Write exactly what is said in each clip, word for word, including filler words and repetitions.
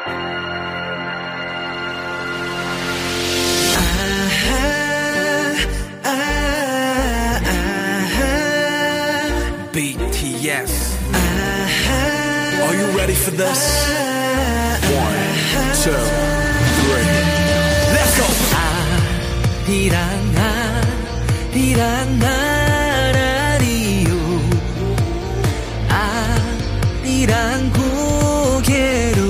비티에스. Are you ready for this? One, two, three. Let's go. 아리랑 아리랑 나라리요. 아리랑 고개로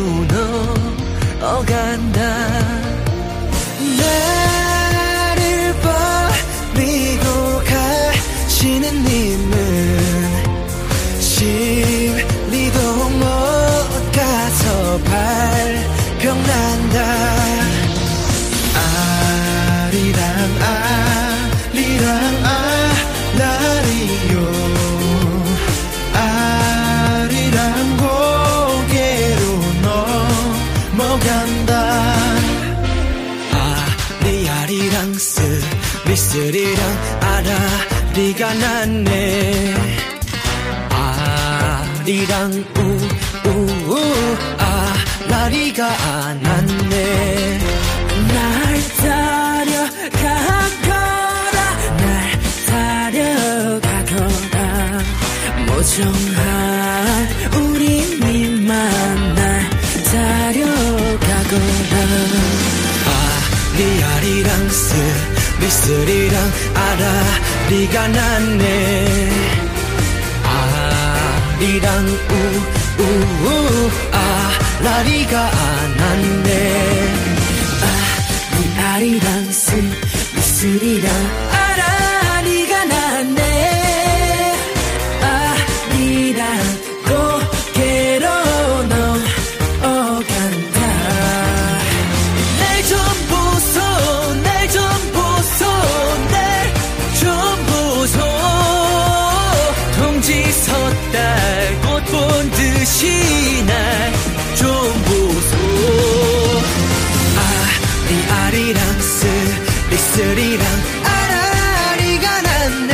넘어간다. 나를 버리고 가시는 님은 십리도 못 가서 발병난다. 아리랑 아리랑 아라리요. 아리랑 고개로 넘어간다. 아리아리랑 쓰리쓰리랑 아라리가 났네. 아리랑 우우우 아라리가 안 왔네. 날 따려가거라 날 따려가거라 모정할 우리 님만 날 따려가거라. 아리아리랑 쓰리쓰리랑 아라리가 났네. 아리랑 우우우 아라리가 안 왔네. 아리랑 쓰리쓰리랑 아라리가 났네. 아리랑 고개로 넘어간다. 날 좀 보소 날 좀 보소 날 좀 보소. 동지 섰다 꽃 본 듯이 날 좀 보소. 아리랑 쓰리쓰리랑 아라리가 났네.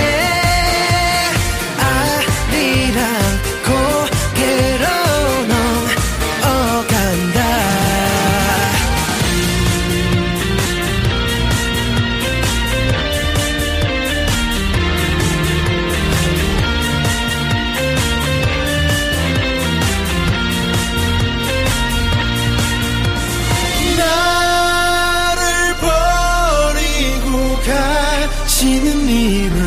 아리랑 고개로 넘어간다. 가시는 님은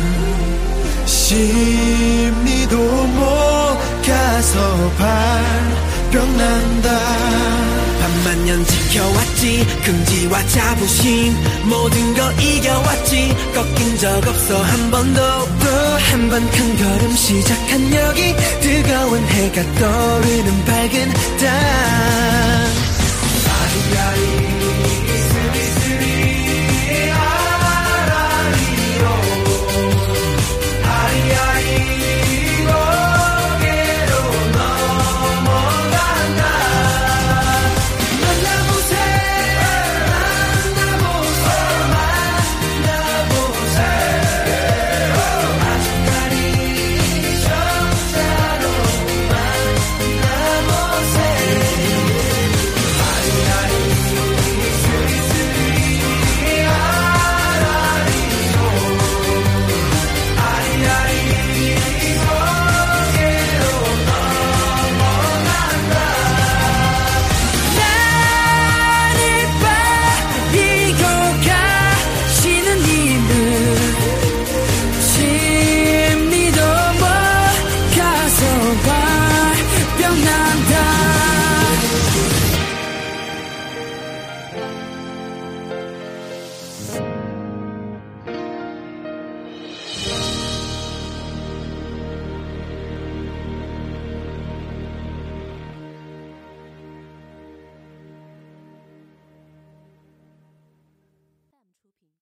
십리도 못 가서 발병난다. 반만 년 지켜왔지. 긍지와 자부심 모든 거 이겨왔지. 꺾인 적 없어 한 번도. 또 한 번 큰 걸음 시작한 여기 뜨거운 해가 떠오르는 밝은 땅. 아리아리